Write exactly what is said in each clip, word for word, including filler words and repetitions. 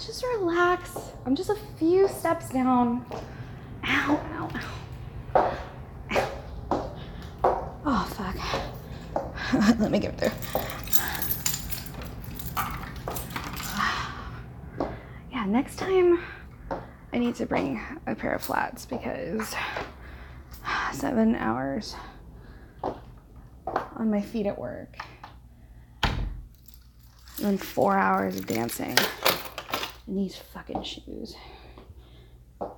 just relax. I'm just a few steps down. Ow, ow, ow. Ow. Oh, fuck. Let me get through. Yeah, next time I need to bring a pair of flats because seven hours on my feet at work and then four hours of dancing in these fucking shoes. Ow,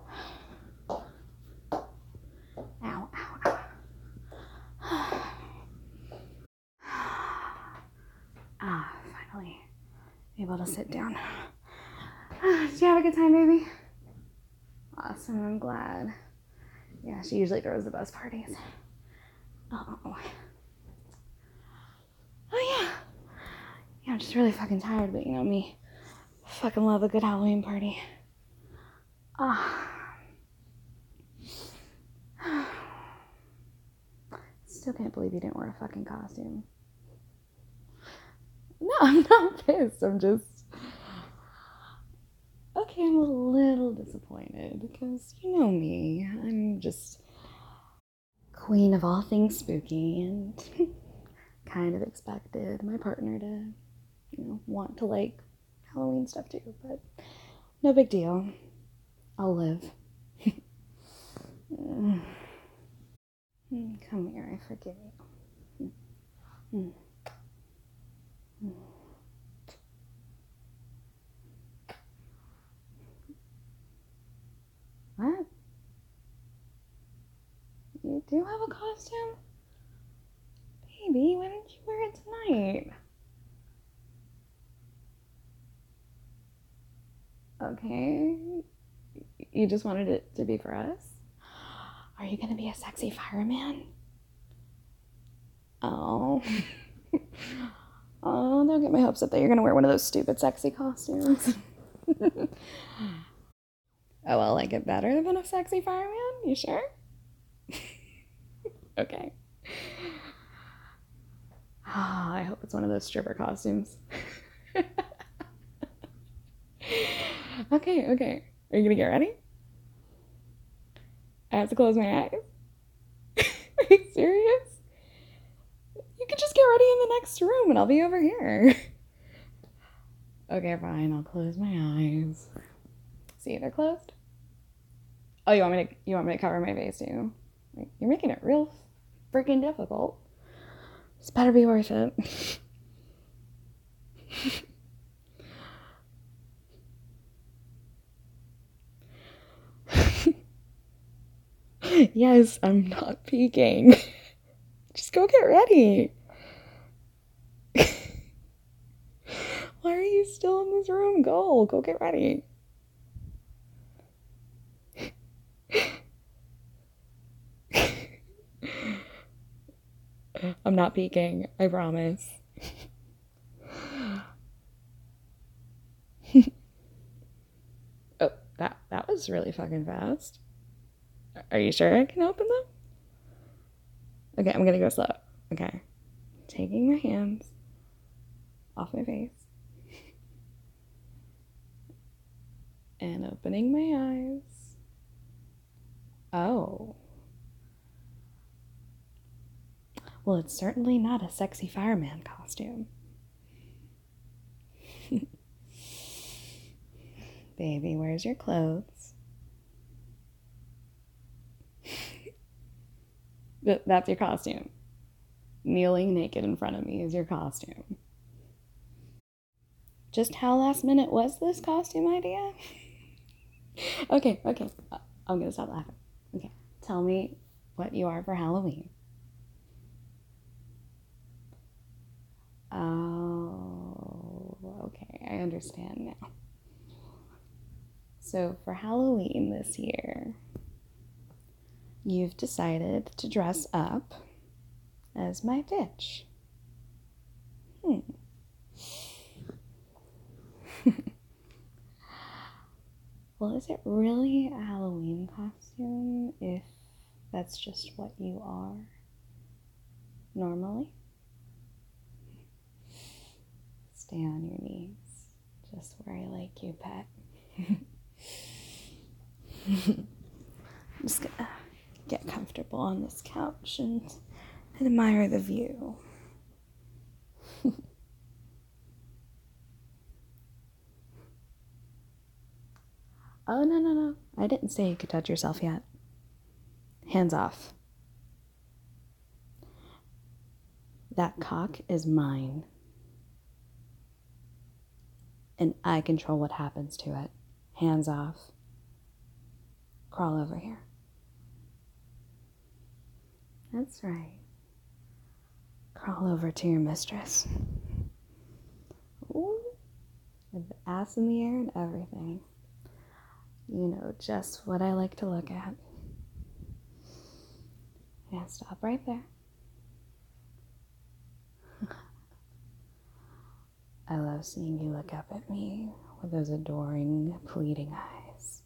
ow, ow. Ah, finally able to sit down. Did you have a good time, baby? Awesome, I'm glad. Yeah, she usually throws the best parties. Oh. Oh, yeah. Yeah, I'm just really fucking tired, but you know me. Fucking love a good Halloween party. Ah. Still can't believe you didn't wear a fucking costume. No, I'm not pissed. I'm just... Okay, I'm a little disappointed because you know me. I'm just queen of all things spooky and kind of expected my partner to, you know, want to like Halloween stuff too, but no big deal. I'll live. Come here, I forgive you. Mm. Mm. What? You do have a costume? Baby, why didn't you wear it tonight? Okay. You just wanted it to be for us? Are you gonna be a sexy fireman? Oh. Oh, don't get my hopes up that you're gonna wear one of those stupid sexy costumes. Oh, well, like it better than a sexy fireman? You sure? Okay. Oh, I hope it's one of those stripper costumes. Okay, okay. Are you gonna get ready? I have to close my eyes. Are you serious? You can just get ready in the next room and I'll be over here. Okay, fine. I'll close my eyes. See, they're closed. Oh, you want me to? You want me to cover my face too? You're making it real freaking difficult. This better be worth it. Yes, I'm not peeking. Just go get ready. Why are you still in this room? Go, go get ready. I'm not peeking, I promise. Oh, that that was really fucking fast. Are you sure I can open them? Okay, I'm gonna go slow. Okay. Taking my hands off my face. And opening my eyes. Oh. Well, it's certainly not a sexy fireman costume. Baby, where's your clothes? That's your costume. Kneeling naked in front of me is your costume. Just how last minute was this costume idea? Okay, okay. I'm gonna stop laughing. Okay, tell me what you are for Halloween. Oh, okay, I understand now. So for Halloween this year, you've decided to dress up as my bitch. Hmm. Well, is it really a Halloween costume if that's just what you are normally? Stay on your knees. just where I like you, pet. I'm just gonna get comfortable on this couch and admire the view. Oh, no, no, no. I didn't say you could touch yourself yet. Hands off. That cock is mine. And I control what happens to it. Hands off. Crawl over here. That's right. Crawl over to your mistress. Ooh. With the ass in the air and everything. You know just what I like to look at. Yeah, stop right there. I love seeing you look up at me with those adoring, pleading eyes.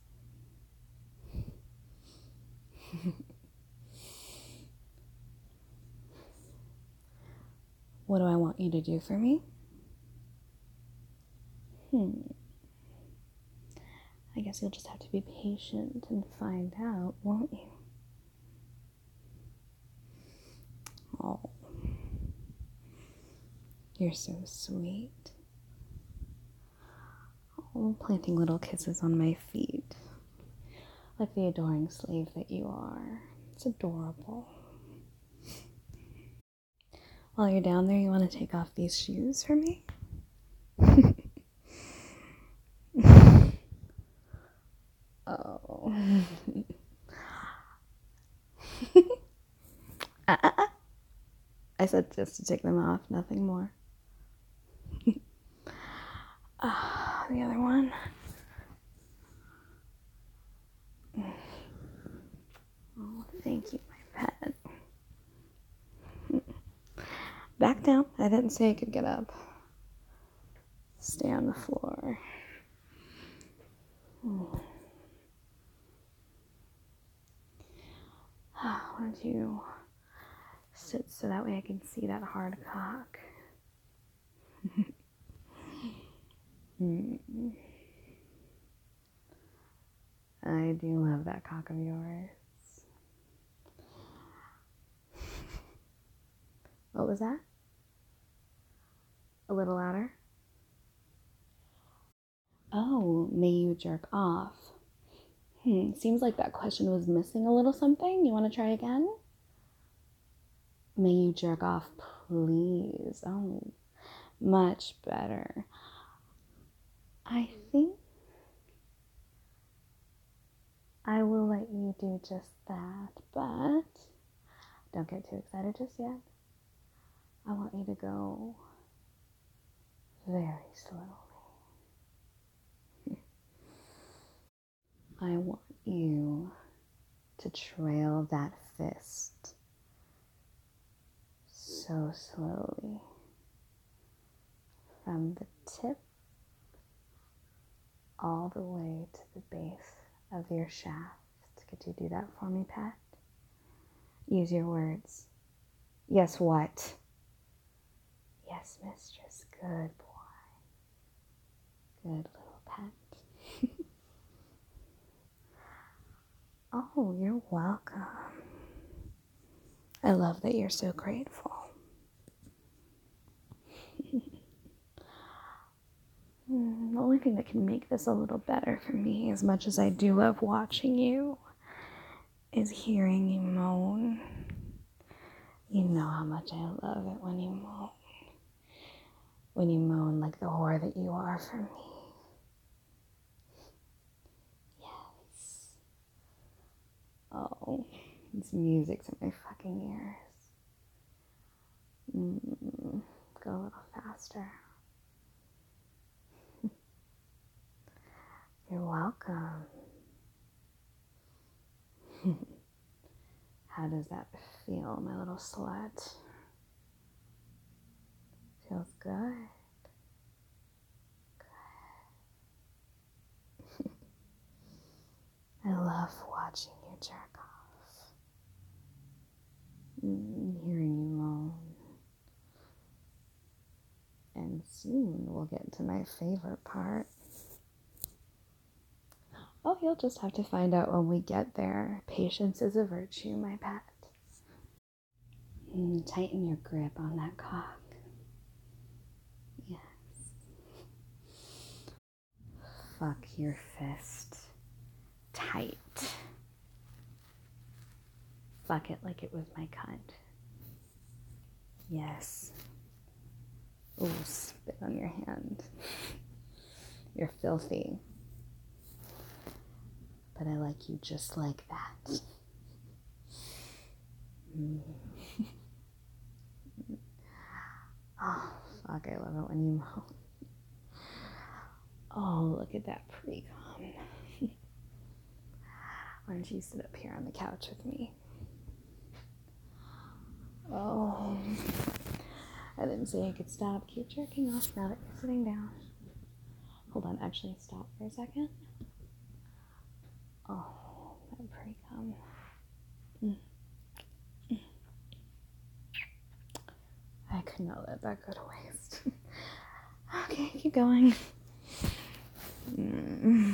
What do I want you to do for me? Hmm. I guess you'll just have to be patient and find out, won't you? Oh. You're so sweet. Oh, planting little kisses on my feet. Like the adoring slave that you are. It's adorable. While you're down there, you want to take off these shoes for me? Oh. uh, uh, uh. I said just to take them off, nothing more. uh, the other one. Oh, thank you, my pet. Back down. I didn't say I could get up. Stay on the floor. Oh. Why don't you sit so that way I can see that hard cock? mm. I do love that cock of yours. What was that? A little louder? Oh, may you jerk off? Hmm, seems like that question was missing a little something. You want to try again? May you jerk off, please. Oh, much better. I think I will let you do just that, but don't get too excited just yet. I want you to go very slowly. I want you to trail that fist so slowly from the tip all the way to the base of your shaft. Could you do that for me, Pat? Use your words. Yes, what? Yes, mistress. Good boy. Good little pet. Oh, you're welcome. I love that you're so grateful. The only thing that can make this a little better for me, as much as I do love watching you, is hearing you moan. You know how much I love it when you moan. When you moan like the whore that you are for me. Yes. Oh, this music's in my fucking ears. Mm, go a little faster. You're welcome. How does that feel, my little slut? Feels good. Good. I love watching you jerk off. Mm, hearing you moan. And soon we'll get to my favorite part. Oh, you'll just have to find out when we get there. Patience is a virtue, my pet. Mm, tighten your grip on that cock. Yes. Fuck your fist tight. Fuck it like it was my cunt. Yes. Ooh, spit on your hand. You're filthy. But I like you just like that. Mm. Oh, fuck, I love it when you moan. Oh, look at that pre-com. Why don't you sit up here on the couch with me? Oh, I didn't say I could stop. Keep jerking off now that you're sitting down. Hold on, actually stop for a second. Oh, that pre-com. Mm. Mm. I could not let that go to waste. Okay, keep going. Mm.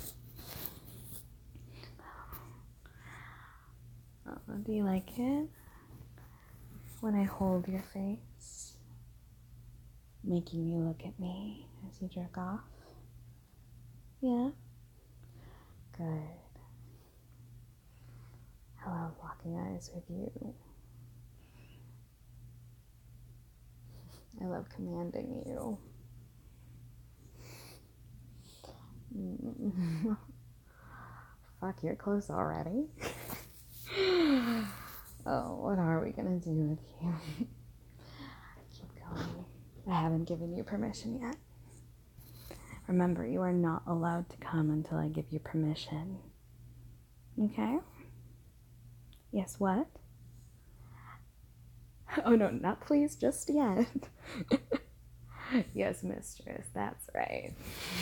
Oh, do you like it when I hold your face, making you look at me as you jerk off? Yeah? Good. I love locking eyes with you. I love commanding you. Mm. Fuck, you're close already. Oh, what are we gonna do with you? Keep going. I haven't given you permission yet. Remember, you are not allowed to come until I give you permission. Okay? Yes, what? Oh no, not please just yet. Yes, mistress, that's right.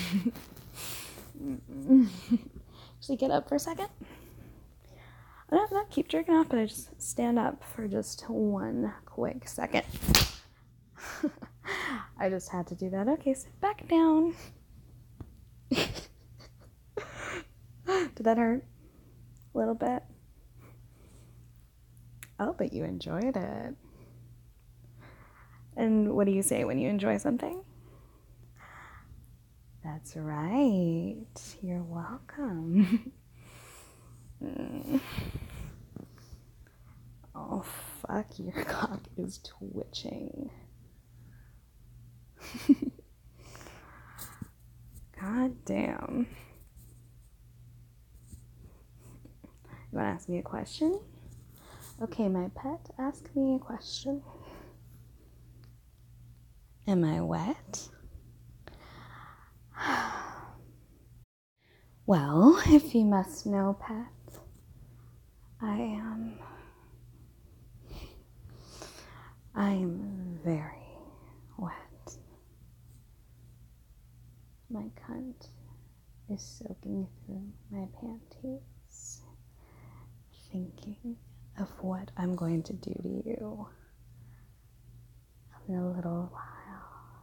Actually, get up for a second. No, no, keep jerking off, but I just stand up for just one quick second. I just had to do that. Okay, sit back down. Did that hurt? A little bit? Oh, but you enjoyed it. And what do you say when you enjoy something? That's right. You're welcome. Mm. Oh, fuck, your cock is twitching. God damn. You want to ask me a question? Okay, my pet, ask me a question. Am I wet? Well, if you must know, pet, I am. I am very wet. My cunt is soaking through my panties, thinking of what I'm going to do to you in a little while.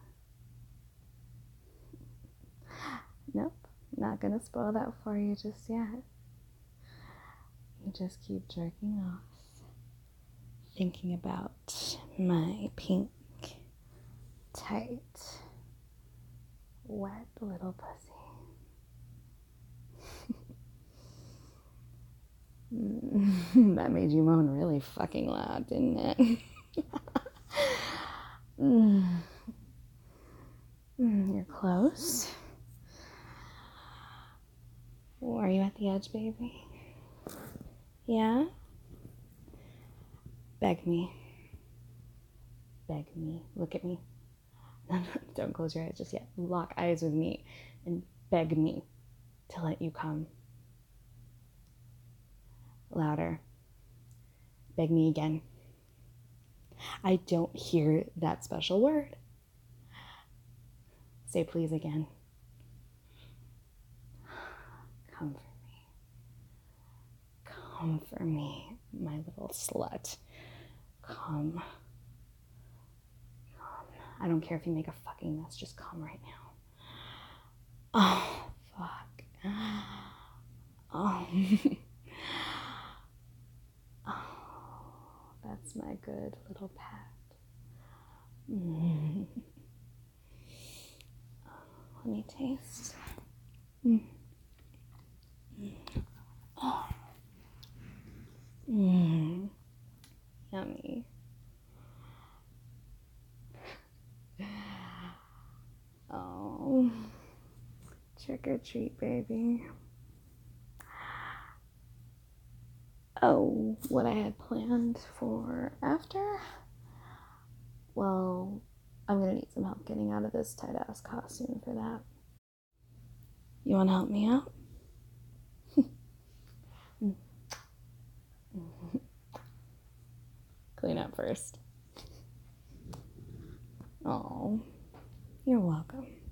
Nope, not gonna spoil that for you just yet. You just keep jerking off, thinking about my pink, tight, wet little pussy. That made you moan really fucking loud, didn't it? mm. Mm, you're close. Oh, are you at the edge, baby? Yeah? Beg me. Beg me. Look at me. Don't close your eyes just yet. Lock eyes with me and beg me to let you come. Louder. Beg me again. I don't hear that special word. Say please again. Come for me. Come for me, my little slut. Come. Come. I don't care if you make a fucking mess, just come right now. Oh, fuck. Oh. Oh, that's my good little pat. Mm. Let me taste. Mm. Oh. Mm. Yummy. Oh, trick or treat, baby. Oh, what I had planned for after? Well, I'm gonna need some help getting out of this tight ass costume for that. You wanna help me out? Clean up first. Oh, you're welcome.